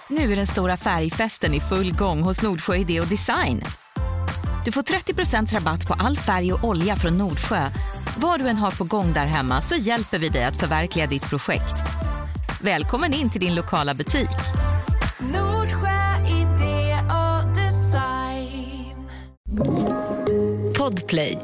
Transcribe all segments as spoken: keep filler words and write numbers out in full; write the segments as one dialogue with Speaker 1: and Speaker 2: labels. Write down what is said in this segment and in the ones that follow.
Speaker 1: Nu är den stora färgfesten i full gång hos Nordsjö Idé och Design. Du får trettio procent rabatt på all färg och olja från Nordsjö. Vad du än har på gång där hemma så hjälper vi dig att förverkliga ditt projekt. Välkommen in till din lokala butik.
Speaker 2: Nordsjö Idé och Design.
Speaker 1: Podplay.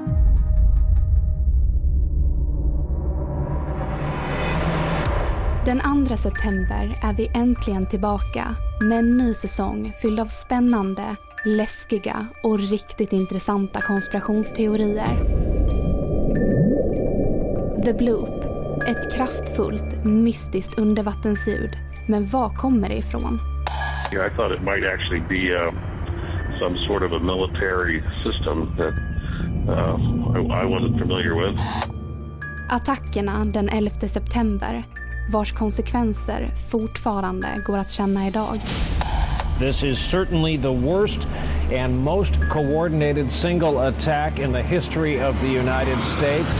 Speaker 3: Den andra september är vi äntligen tillbaka med en ny säsong fylld av spännande, läskiga och riktigt intressanta konspirationsteorier. The Bloop, ett kraftfullt, mystiskt undervattensljud. Men var kommer det ifrån?
Speaker 4: I thought it might actually be uh, some sort of a military system that uh, I, I wasn't familiar with.
Speaker 3: Attackerna den elfte september, vars konsekvenser fortfarande går att känna idag.
Speaker 5: This is certainly the worst and most coordinated single attack in the history of the United States.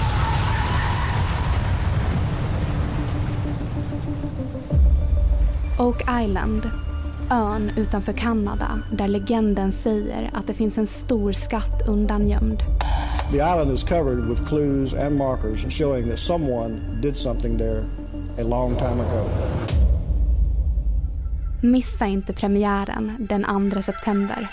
Speaker 3: Oak Island, ön utanför Kanada där legenden säger att det finns en stor skatt undangömd.
Speaker 6: The island is covered with clues and markers showing that someone did something there a long time ago.
Speaker 3: Missa inte premiären den andra september.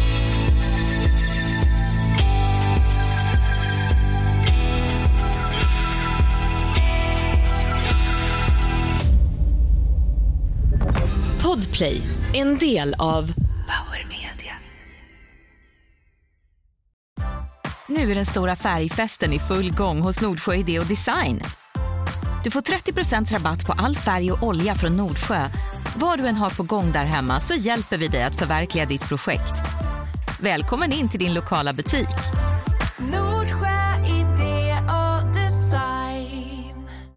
Speaker 1: Podplay, en del av Power Media. Nu är den stora färgfesten i full gång hos Nordsjö Idé och Design. Du får trettio procent rabatt på all färg och olja från Nordsjö. Vad du än har på gång där hemma så hjälper vi dig att förverkliga ditt projekt. Välkommen in till din lokala butik.